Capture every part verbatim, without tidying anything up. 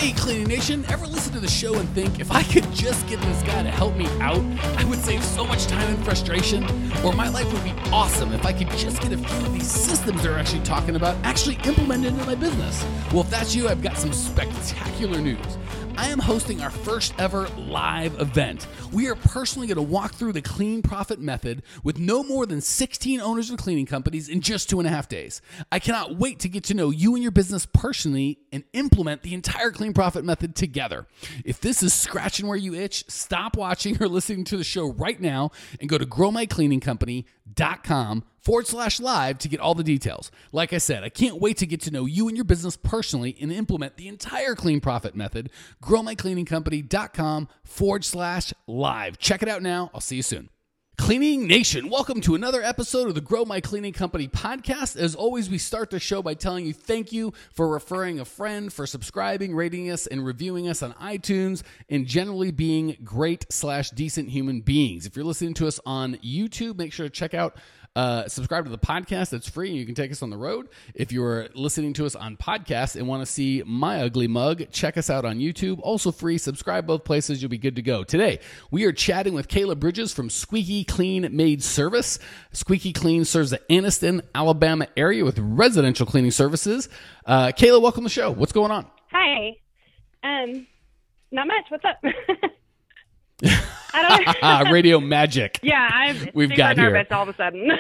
Hey, Cleaning Nation, ever listen to the show and think, if I could just get this guy to help me out, I would save so much time and frustration? Or my life would be awesome if I could just get a few of these systems they're actually talking about actually implemented into my business? Well, if that's you, I've got some spectacular news. I am hosting our first ever live event. We are personally going to walk through the Clean Profit Method with no more than sixteen owners of cleaning companies in just two and a half days. I cannot wait to get to know you and your business personally and implement the entire Clean Profit Method together. If this is scratching where you itch, stop watching or listening to the show right now and go to growmycleaningcompany.com forward slash live to get all the details. Like I said, I can't wait to get to know you and your business personally and implement the entire Clean Profit Method. growmycleaningcompany.com forward slash live. Check it out now. I'll see you soon. Cleaning Nation, welcome to another episode of the Grow My Cleaning Company podcast. As always, we start the show by telling you thank you for referring a friend, for subscribing, rating us, and reviewing us on iTunes, and generally being great slash decent human beings. If you're listening to us on YouTube, make sure to check out Uh, subscribe to the podcast. It's free and you can take us on the road. If you're listening to us on podcast and want to see my ugly mug, check us out on YouTube. Also free. Subscribe both places. You'll be good to go. Today, we are chatting with Kayla Bridges from Squeaky Clean Maid Service. Squeaky Clean serves the Anniston, Alabama area with residential cleaning services. Uh, Kayla, welcome to the show. What's going on? Hi. Um, not much. What's up? I don't know. Radio magic. Yeah, I'm We've super got nervous here. all of a sudden.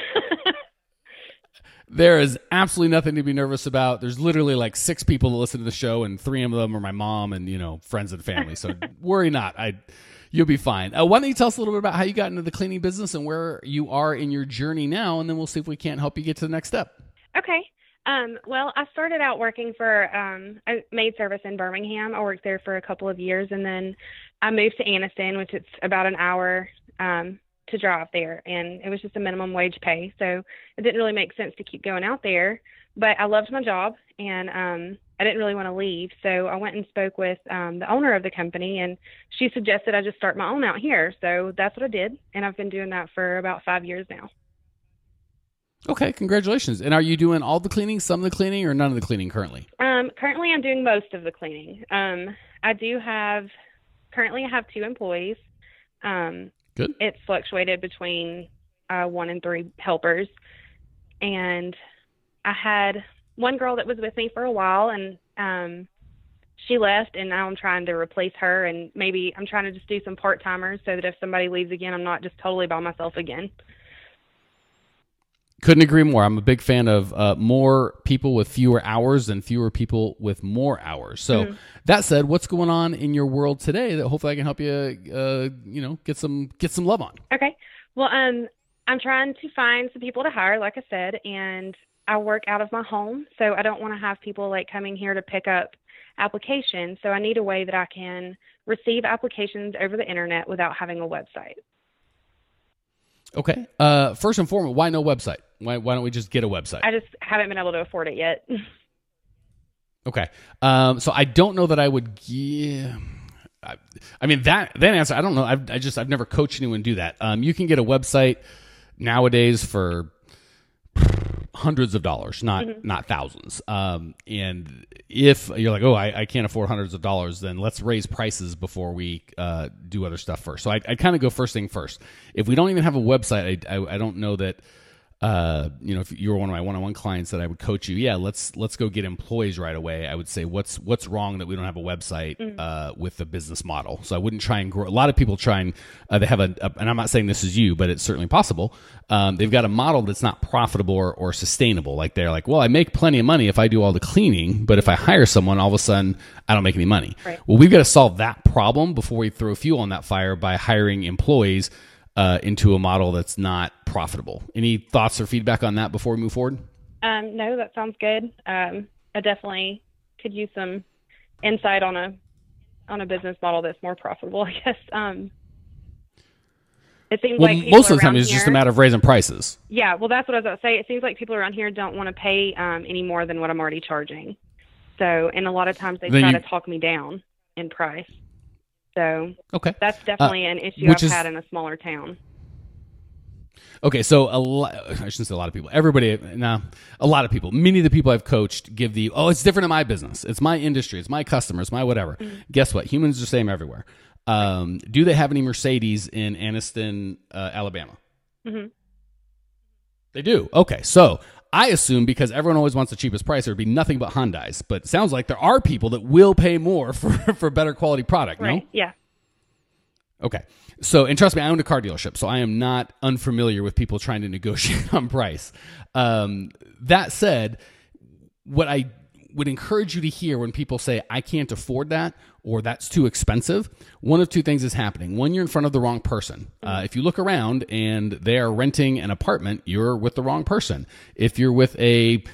There is absolutely nothing to be nervous about. There's literally like six people that listen to the show, and three of them are my mom and, you know, friends and family. So worry not. I, you'll be fine. Uh, why don't you tell us a little bit about how you got into the cleaning business and where you are in your journey now, and then we'll see if we can't help you get to the next step. Okay. Um, well, I started out working for um, a maid service in Birmingham. I worked there for a couple of years, and then I moved to Anniston, which it's about an hour um, to drive there, and it was just a minimum wage pay, so it didn't really make sense to keep going out there. But I loved my job, and um, I didn't really want to leave, so I went and spoke with um, the owner of the company, and she suggested I just start my own out here. So that's what I did, and I've been doing that for about five years now. Okay, congratulations. And are you doing all the cleaning, some of the cleaning, or none of the cleaning currently? Um, currently, I'm doing most of the cleaning. Um, I do have, currently I have two employees. Um, Good. It's fluctuated between uh, one and three helpers. And I had one girl that was with me for a while, and um, she left, and now I'm trying to replace her. And maybe I'm trying to just do some part-timers so that if somebody leaves again, I'm not just totally by myself again. Couldn't agree more. I'm a big fan of uh, more people with fewer hours than fewer people with more hours. So mm-hmm. That said, what's going on in your world today that hopefully I can help you, uh, you know, get some get some love on? Okay. Well, um, I'm trying to find some people to hire, like I said, and I work out of my home, so I don't want to have people like coming here to pick up applications. So I need a way that I can receive applications over the internet without having a website. Okay. Uh, first and foremost, why no website? Why why don't we just get a website? I just haven't been able to afford it yet. Okay. Um, so I don't know that I would give. I, I mean that that answer. I don't know. I've, I just I've never coached anyone do that. Um, you can get a website nowadays for hundreds of dollars, not mm-hmm. not thousands. Um, and if you're like, oh, I, I can't afford hundreds of dollars, then let's raise prices before we uh, do other stuff first. So I I kind of go first thing first. If we don't even have a website, I I, I don't know that. Uh, you know, if you were one of my one-on-one clients that I would coach you, yeah, let's let's go get employees right away. I would say, what's what's wrong that we don't have a website mm. uh, with the business model? So I wouldn't try and grow. A lot of people try and uh, they have a, a, and I'm not saying this is you, but it's certainly possible. Um, they've got a model that's not profitable or, or sustainable. Like they're like, well, I make plenty of money if I do all the cleaning, but if I hire someone, all of a sudden I don't make any money. Right. Well, we've got to solve that problem before we throw fuel on that fire by hiring employees Uh, into a model that's not profitable. Any thoughts or feedback on that before we move forward? Um, no, that sounds good. Um, I definitely could use some insight on a on a business model that's more profitable, I guess. Um, it seems well, like people most of the time here, it's just a matter of raising prices. Yeah, well, that's what I was about to say. It seems like people around here don't want to pay um, any more than what I'm already charging. So, and a lot of times they then try you... to talk me down in price. So okay. that's definitely uh, an issue I've is, had in a smaller town. Okay, so a lot, I shouldn't say a lot of people. Everybody, nah, a lot of people. Many of the people I've coached give the, oh, it's different in my business. It's my industry. It's my customers, my whatever. Mm-hmm. Guess what? Humans are the same everywhere. Um, do they have any Mercedes in Anniston, uh, Alabama? Mm-hmm. They do. Okay, so I assume because everyone always wants the cheapest price, there would be nothing but Hyundais. But it sounds like there are people that will pay more for, for better quality product, right. no? Yeah. Okay. So, and trust me, I own a car dealership, so I am not unfamiliar with people trying to negotiate on price. Um, that said, what I would encourage you to hear when people say, I can't afford that, or that's too expensive, one of two things is happening. One, you're in front of the wrong person. Uh, if you look around and they are renting an apartment, you're with the wrong person. If you're with a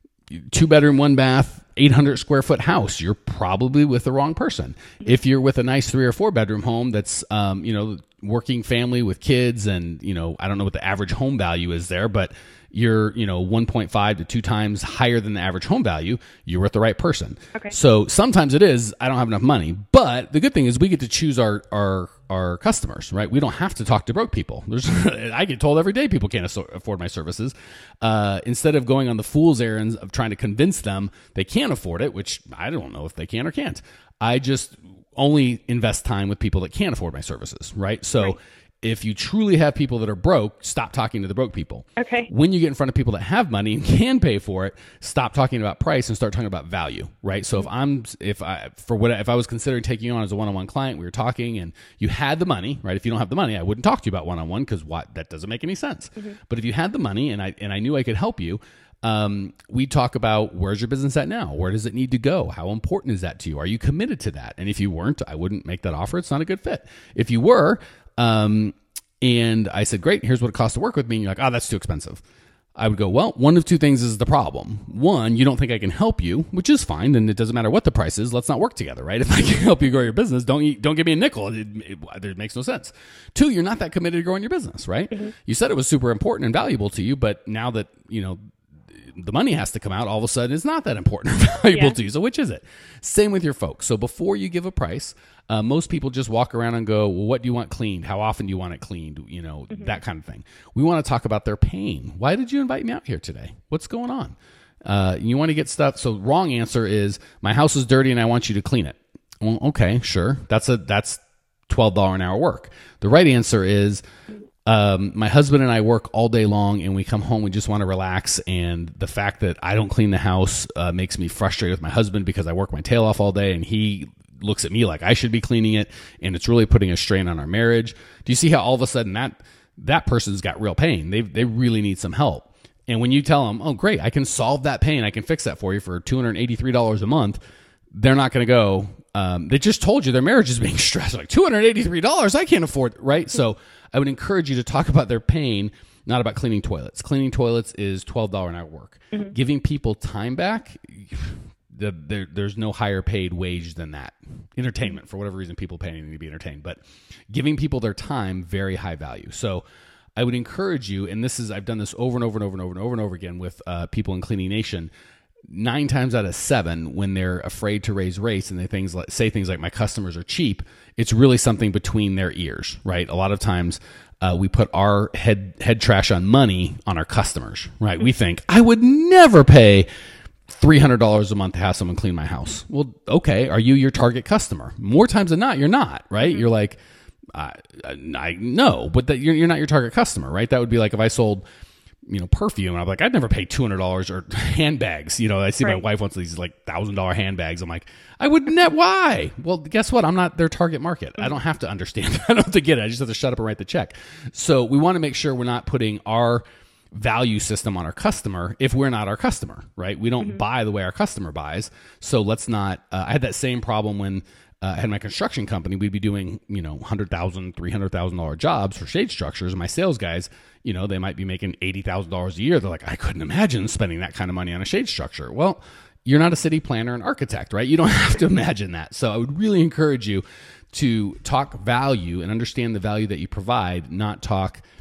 two bedroom, one bath, eight hundred square foot house, you're probably with the wrong person. If you're with a nice three or four bedroom home that's, um, you know, working family with kids and, you know, I don't know what the average home value is there, but you're, you know, one point five to two times higher than the average home value, you're with the right person. Okay. So sometimes it is, I don't have enough money, but the good thing is we get to choose our, our, our customers, right? We don't have to talk to broke people. There's, I get told every day people can't afford my services. Uh, instead of going on the fool's errands of trying to convince them they can't afford it, which I don't know if they can or can't. I just only invest time with people that can't afford my services, right? So right. If you truly have people that are broke, stop talking to the broke people. Okay. When you get in front of people that have money and can pay for it, stop talking about price and start talking about value, right? So if I'm, if I, for what, if I was considering taking you on as a one-on-one client, we were talking and you had the money, right? If you don't have the money, I wouldn't talk to you about one-on-one because what, that doesn't make any sense. Mm-hmm. But if you had the money and I, and I knew I could help you, Um, we talk about where's your business at now? Where does it need to go? How important is that to you? Are you committed to that? And if you weren't, I wouldn't make that offer. It's not a good fit. If you were, um, and I said, great, here's what it costs to work with me. And you're like, oh, that's too expensive. I would go, well, one of two things is the problem. One, you don't think I can help you, which is fine. Then it doesn't matter what the price is. Let's not work together, right? If I can help you grow your business, don't don't give me a nickel. It, it, it makes no sense. Two, you're not that committed to growing your business, right? Mm-hmm. You said it was super important and valuable to you, but now that, you know, the money has to come out, all of a sudden it's not that important or valuable yeah. to you. So which is it? Same with your folks. So before you give a price, uh, most people just walk around and go, well, what do you want cleaned? How often do you want it cleaned? You know, mm-hmm. that kind of thing. We want to talk about their pain. Why did you invite me out here today? What's going on? Uh, you want to get stuff. So wrong answer is my house is dirty and I want you to clean it. Well, okay, sure. That's a, that's twelve dollars an hour work. The right answer is, Um, my husband and I work all day long and we come home, we just want to relax. And the fact that I don't clean the house uh, makes me frustrated with my husband because I work my tail off all day and he looks at me like I should be cleaning it. And it's really putting a strain on our marriage. Do you see how all of a sudden that, that person's got real pain? They they really need some help. And when you tell them, oh, great, I can solve that pain. I can fix that for you for two hundred eighty-three dollars a month. They're not going to go, um, they just told you their marriage is being stressed. Like two hundred eighty-three dollars, I can't afford it, right? So I would encourage you to talk about their pain, not about cleaning toilets. Cleaning toilets is twelve dollars an hour work. Mm-hmm. Giving people time back, the, there, there's no higher paid wage than that. Entertainment, for whatever reason, people pay anything to be entertained. But giving people their time, very high value. So I would encourage you, and this is, I've done this over and over and over and over and over and over again with uh, people in Cleaning Nation. Nine times out of seven, when they're afraid to raise rates and they things like, say things like my customers are cheap, it's really something between their ears, right? A lot of times uh, we put our head head trash on money on our customers, right? We think, I would never pay three hundred dollars a month to have someone clean my house. Well, okay, are you your target customer? More times than not, you're not, right? Mm-hmm. You're like, I, I know, but that you're, you're not your target customer, right? That would be like if I sold, you know, perfume. And I'm like, I'd never pay two hundred dollars or handbags. You know, I see right. my wife wants these like one thousand dollars handbags. I'm like, I would net. Why? Well, guess what? I'm not their target market. I don't have to understand. I don't have to get it. I just have to shut up and write the check. So we want to make sure we're not putting our value system on our customer if we're not our customer, right? We don't mm-hmm. buy the way our customer buys. So let's not, uh, I had that same problem when Uh, I had my construction company. We'd be doing, you know, one hundred thousand dollars, three hundred thousand dollars jobs for shade structures. And my sales guys, you know, they might be making eighty thousand dollars a year. They're like, I couldn't imagine spending that kind of money on a shade structure. Well, you're not a city planner and architect, right? You don't have to imagine that. So I would really encourage you to talk value and understand the value that you provide, not talk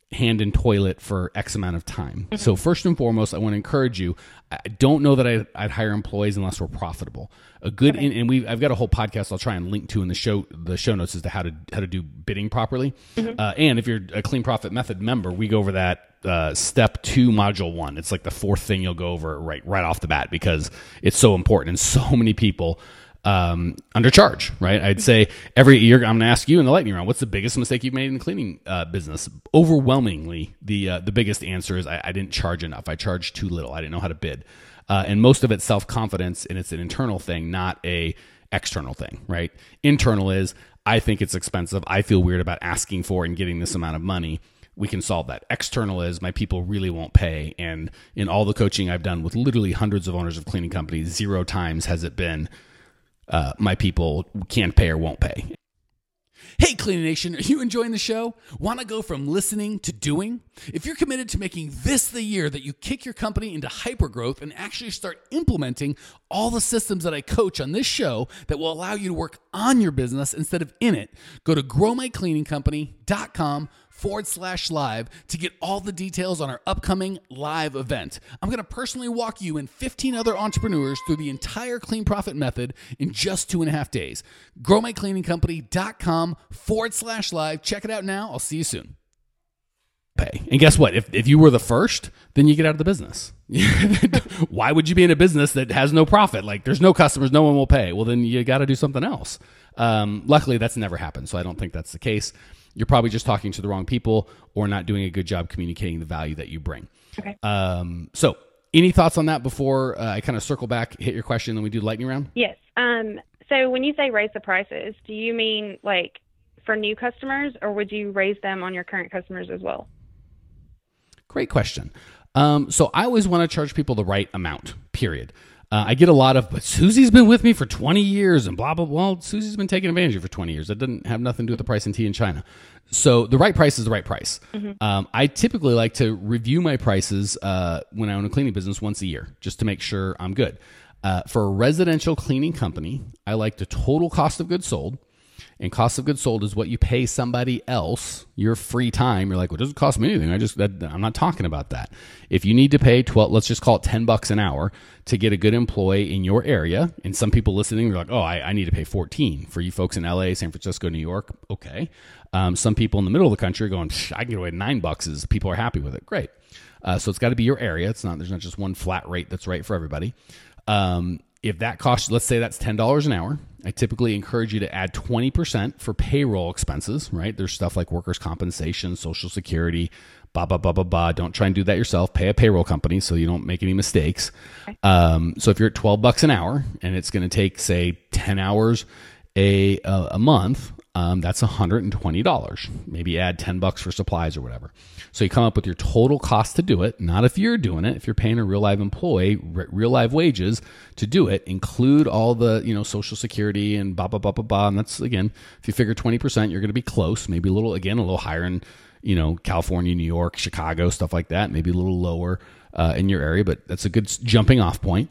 hand in toilet for X amount of time. Mm-hmm. So first and foremost, I want to encourage you. I don't know that I'd, I'd hire employees unless we're profitable. A good, okay. and, and we I've got a whole podcast I'll try and link to in the show the show notes as to how to how to do bidding properly. Mm-hmm. Uh, and if you're a Clean Profit Method member, we go over that uh, step two, module one. It's like the fourth thing you'll go over right right off the bat because it's so important and so many people um, undercharge, right? I'd say every year, I'm going to ask you in the lightning round, what's the biggest mistake you've made in the cleaning uh, business? Overwhelmingly, the uh, the biggest answer is I, I didn't charge enough. I charged too little. I didn't know how to bid. Uh, and most of it's self-confidence, and it's an internal thing, not a external thing, right? Internal is, I think it's expensive. I feel weird about asking for and getting this amount of money. We can solve that. External is, my people really won't pay. And in all the coaching I've done with literally hundreds of owners of cleaning companies, zero times has it been, Uh, my people can't pay or won't pay. Hey, Cleaning Nation, are you enjoying the show? Want to go from listening to doing? If you're committed to making this the year that you kick your company into hypergrowth and actually start implementing all the systems that I coach on this show that will allow you to work on your business instead of in it, go to grow my cleaning company dot com forward slash live to get all the details on our upcoming live event. I'm going to personally walk you and fifteen other entrepreneurs through the entire Clean Profit Method in just two and a half days. grow my cleaning company dot com forward slash live. Check it out now. I'll see you soon. Pay. And guess what? If if you were the first, then you get out of the business. Why would you be in a business that has no profit? Like there's no customers, no one will pay. Well, then you got to do something else. Um, luckily, that's never happened, so I don't think that's the case. You're probably just talking to the wrong people or not doing a good job communicating the value that you bring. Okay. Um, so any thoughts on that before uh, I kind of circle back, hit your question, and then we do lightning round? Yes. Um, so when you say raise the prices, do you mean like for new customers, or would you raise them on your current customers as well? Great question. Um, so I always want to charge people the right amount, period. Uh, I get a lot of, but Susie's been with me for twenty years and blah, blah, blah. Well, Susie's been taking advantage of you for twenty years. That doesn't have nothing to do with the price in tea in China. So the right price is the right price. Mm-hmm. Um, I typically like to review my prices uh, when I own a cleaning business once a year, just to make sure I'm good. Uh, for a residential cleaning company, I like the total cost of goods sold. And cost of goods sold is what you pay somebody else, your free time. You're like, well, it doesn't cost me anything. I just, that, I'm not talking about that. If you need to pay twelve, let's just call it ten bucks an hour to get a good employee in your area. And some people listening are like, oh, I, I need to pay fourteen for you folks in L A, San Francisco, New York. Okay. Um, some people in the middle of the country are going, I can get away with nine bucks as people are happy with it. Great. Uh, so it's got to be your area. It's not, there's not just one flat rate that's right for everybody. Um, If that costs, let's say that's ten dollars an hour, I typically encourage you to add twenty percent for payroll expenses, right? There's stuff like workers' compensation, Social Security, blah, blah, blah, blah, blah. Don't try and do that yourself. Pay a payroll company so you don't make any mistakes. Okay. Um, so if you're at twelve bucks an hour and it's going to take, say, ten hours a, a, a month, um, that's one hundred twenty dollars. Maybe add ten bucks for supplies or whatever. So you come up with your total cost to do it, not if you're doing it. If you're paying a real live employee, r- real live wages to do it, include all the, you know, Social Security and blah, blah, blah, blah, blah. And that's, again, if you figure twenty percent, you're going to be close, maybe a little, again, a little higher in, you know, California, New York, Chicago, stuff like that, maybe a little lower uh, in your area, but that's a good jumping off point.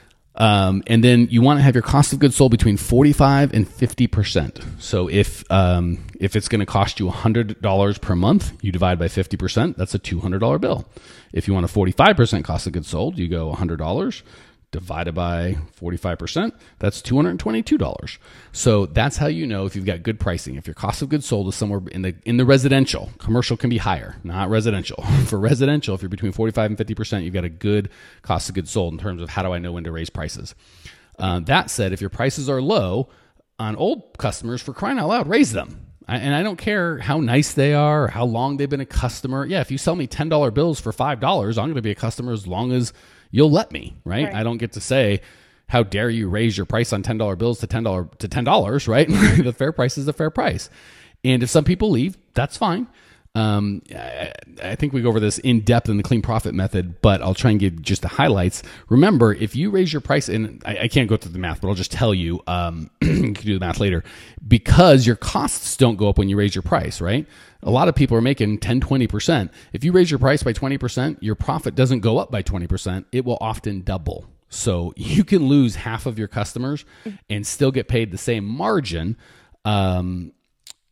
Um, and then you want to have your cost of goods sold between forty-five and fifty percent. So if, um, if it's going to cost you one hundred dollars per month, you divide by fifty percent, that's a two hundred dollars bill. If you want a forty-five percent cost of goods sold, you go one hundred dollars divided by forty-five percent, that's two hundred twenty-two dollars. So that's how you know if you've got good pricing. If your cost of goods sold is somewhere in the in the residential, commercial can be higher, not residential. For residential, if you're between forty-five and fifty percent, you've got a good cost of goods sold in terms of how do I know when to raise prices. Uh, that said, if your prices are low on old customers, for crying out loud, raise them. I, and I don't care how nice they are or how long they've been a customer. Yeah, if you sell me ten dollar bills for five dollars, I'm going to be a customer as long as you'll let me, right? right? I don't get to say, how dare you raise your price on ten dollar bills to ten dollars to ten dollars, right? The fair price is the fair price. And if some people leave, that's fine. Um, I, I think we go over this in depth in the Clean Profit Method, but I'll try and give just the highlights. Remember, if you raise your price, and I, I can't go through the math, but I'll just tell you, um, you can do the math later, because your costs don't go up when you raise your price, right? A lot of people are making ten, twenty percent. If you raise your price by twenty percent, your profit doesn't go up by twenty percent. It will often double. So you can lose half of your customers and still get paid the same margin, um,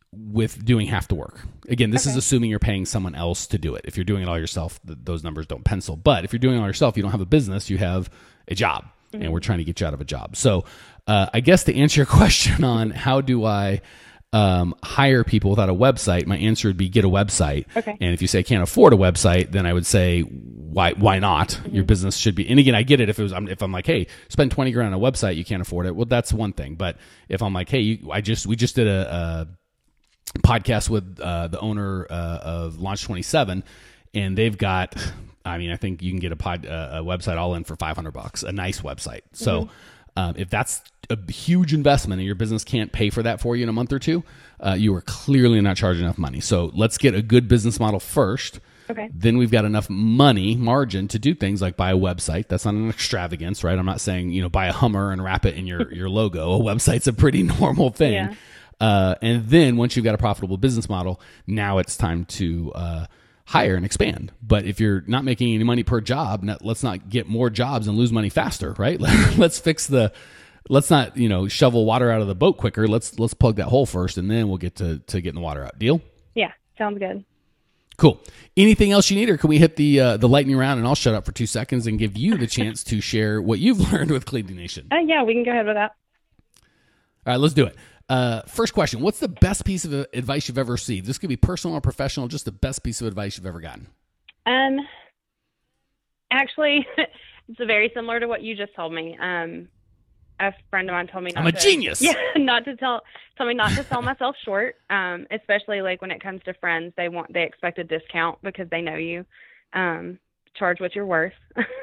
with doing half the work. Again, this Okay. is assuming you're paying someone else to do it. If you're doing it all yourself, th- those numbers don't pencil. But if you're doing it all yourself, you don't have a business, you have a job, mm-hmm. and we're trying to get you out of a job. So uh, I guess to answer your question on how do I um, hire people without a website, my answer would be get a website. Okay. And if you say I can't afford a website, then I would say why why not? Mm-hmm. Your business should be. And again, I get it if it was if I'm like, hey, spend twenty grand on a website, you can't afford it. Well, that's one thing. But if I'm like, hey, you, I just we just did a, a podcast with uh, the owner uh, of Launch twenty-seven, and they've got. I mean, I think you can get a pod uh, a website all in for five hundred bucks, a nice website. So. Mm-hmm. Um, if that's a huge investment and your business can't pay for that for you in a month or two, uh, you are clearly not charging enough money. So let's get a good business model first. Okay. Then we've got enough money margin to do things like buy a website. That's not an extravagance, right? I'm not saying, you know, buy a Hummer and wrap it in your, your logo. A website's a pretty normal thing. Yeah. Uh, and then once you've got a profitable business model, now it's time to uh, hire and expand. But if you're not making any money per job, not, let's not get more jobs and lose money faster, right? Let's fix the, let's not, you know, shovel water out of the boat quicker. Let's, let's plug that hole first, and then we'll get to, to getting the water out. Deal? Yeah. Sounds good. Cool. Anything else you need, or can we hit the, uh, the lightning round and I'll shut up for two seconds and give you the chance to share what you've learned with Cleaning Nation? Uh, yeah, we can go ahead with that. All right, let's do it. Uh, first question. What's the best piece of advice you've ever received? This could be personal or professional, just the best piece of advice you've ever gotten. Um, actually, it's very similar to what you just told me. Um, a friend of mine told me not I'm a to, genius. Yeah, not to tell, told me not to sell myself short. Um, especially like when it comes to friends, they want, they expect a discount because they know you. Um, charge what you're worth.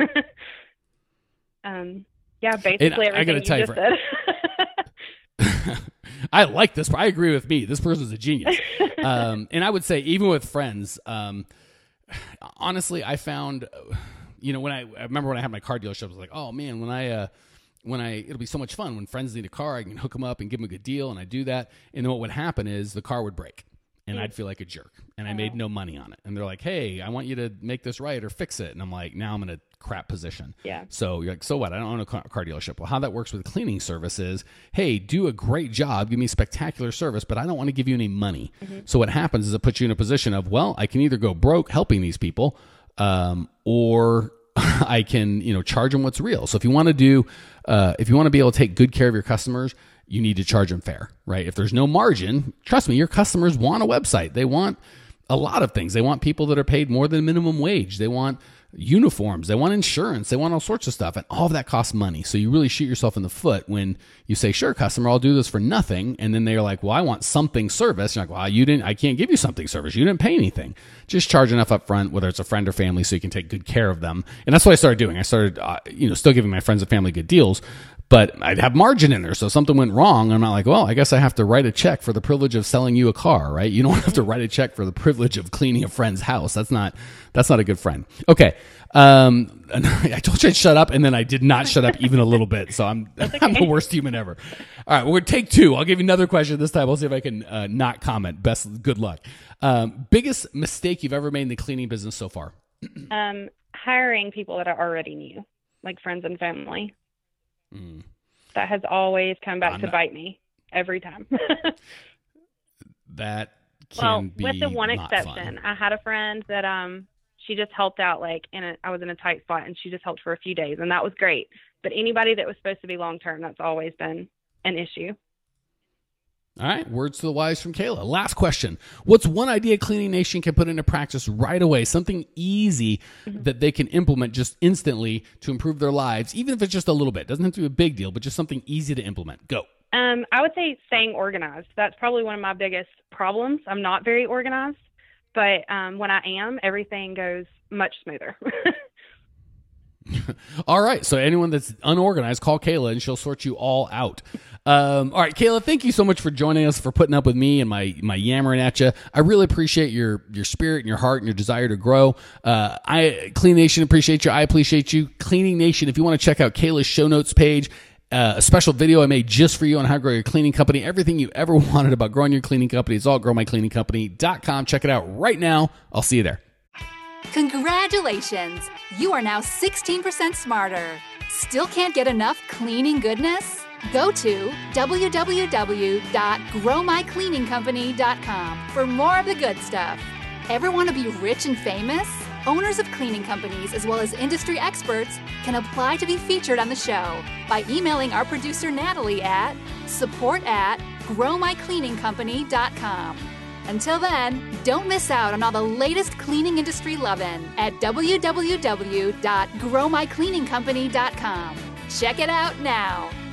um, yeah, basically And I everything gotta you tell you, just for- said. I like this. I agree with me. This person's a genius. Um, and I would say, even with friends, um, honestly, I found, you know, when I, I remember when I had my car dealership, I was like, oh man, when I, uh, when I, it'll be so much fun when friends need a car, I can hook them up and give them a good deal. And I do that. And then what would happen is the car would break and I'd feel like a jerk and I made no money on it. And they're like, hey, I want you to make this right or fix it. And I'm like, now I'm in a crap position. Yeah. So you're like, so what? I don't own a car dealership. Well, how that works with cleaning service is, hey, do a great job, give me spectacular service, but I don't want to give you any money. Mm-hmm. So what happens is it puts you in a position of, well, I can either go broke helping these people, um, or I can, you know, charge them what's real. So if you want to do, uh, if you want to be able to take good care of your customers, you need to charge them fair, right? If there's no margin, trust me, your customers want a website. They want a lot of things. They want people that are paid more than minimum wage. They want uniforms. They want insurance. They want all sorts of stuff. And all of that costs money. So you really shoot yourself in the foot when you say, sure, customer, I'll do this for nothing. And then they're like, well, I want something service. You're like, well, you didn't, I can't give you something service. You didn't pay anything. Just charge enough up front, whether it's a friend or family, so you can take good care of them. And that's what I started doing. I started, uh, you know, still giving my friends and family good deals, but I'd have margin in there. So if something went wrong, I'm not like, well, I guess I have to write a check for the privilege of selling you a car, right? You don't have to write a check for the privilege of cleaning a friend's house. That's not, that's not a good friend. Okay. Um, I told you I'd shut up, and then I did not shut up even a little bit. So I'm, okay. I'm the worst human ever. All right. Well, we're take two. I'll give you another question this time. We'll see if I can uh, not comment. Best, good luck. Um, biggest mistake you've ever made in the cleaning business so far? um, hiring people that I already knew, like friends and family. Mm. That has always come back I'm to not, bite me every time. That can well, be with the one not exception, fun. I had a friend that um she just helped out like in a I was in a tight spot and she just helped for a few days and that was great. But anybody that was supposed to be long term, that's always been an issue. All right. Words to the wise from Kayla. Last question. What's one idea Cleaning Nation can put into practice right away? Something easy mm-hmm. that they can implement just instantly to improve their lives, even if it's just a little bit. Doesn't have to be a big deal, but just something easy to implement. Go. Um, I would say staying organized. That's probably one of my biggest problems. I'm not very organized, but um, when I am, everything goes much smoother. All right. So anyone that's unorganized, call Kayla and she'll sort you all out. Um, all right, Kayla, thank you so much for joining us, for putting up with me and my my yammering at you. I really appreciate your your spirit and your heart and your desire to grow. Uh, I Cleaning Nation appreciate you. I appreciate you. Cleaning Nation, if you want to check out Kayla's show notes page, uh, a special video I made just for you on how to grow your cleaning company. Everything you ever wanted about growing your cleaning company is all at grow my cleaning company dot com. Check it out right now. I'll see you there. Congratulations! You are now sixteen percent smarter. Still can't get enough cleaning goodness? Go to w w w dot grow my cleaning company dot com for more of the good stuff. Ever want to be rich and famous? Owners of cleaning companies as well as industry experts can apply to be featured on the show by emailing our producer Natalie at support at grow my cleaning company dot com. Until then, don't miss out on all the latest cleaning industry lovin' at w w w dot grow my cleaning company dot com. Check it out now.